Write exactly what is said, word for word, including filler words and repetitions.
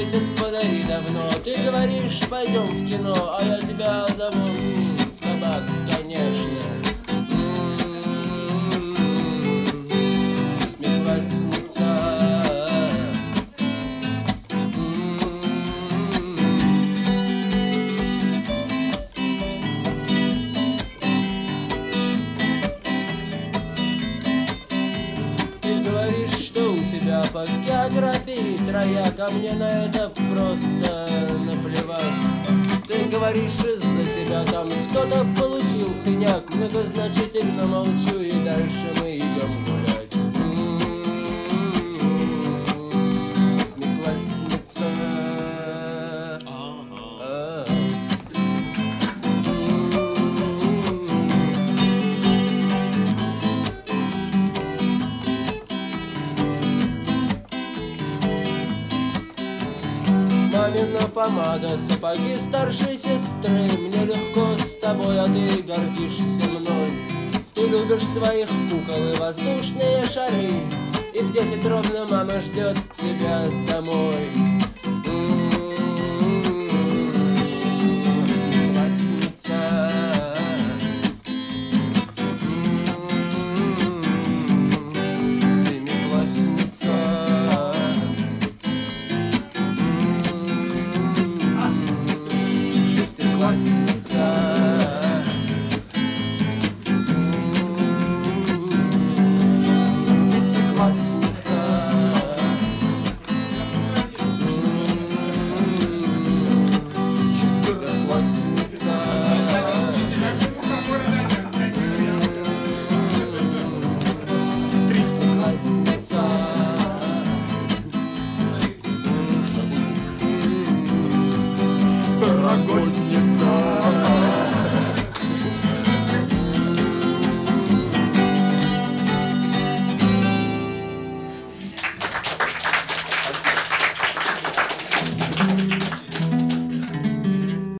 светят фонари давно. Ты говоришь, пойдем в кино, а я тебя зову м, в кабак, конечно. М-м-м, восьмиклассница. По географии трояк, а мне на это просто наплевать. Ты говоришь, из-за тебя там кто-то получил синяк. Многозначительно молчу, и дальше мы идем гулять. М-м-м, восьмиклассница. А-а. Мамина помада, сапоги старшей сестры. Мне легко с тобой, а ты гордишься мной. Ты любишь своих кукол и воздушные шары, и в десять ровно мама ждет тебя домой. Восьмиклассница. Шестиклассница. Пятиклассница. Четвероклассница. Тридцатиклассница. Второгодняя.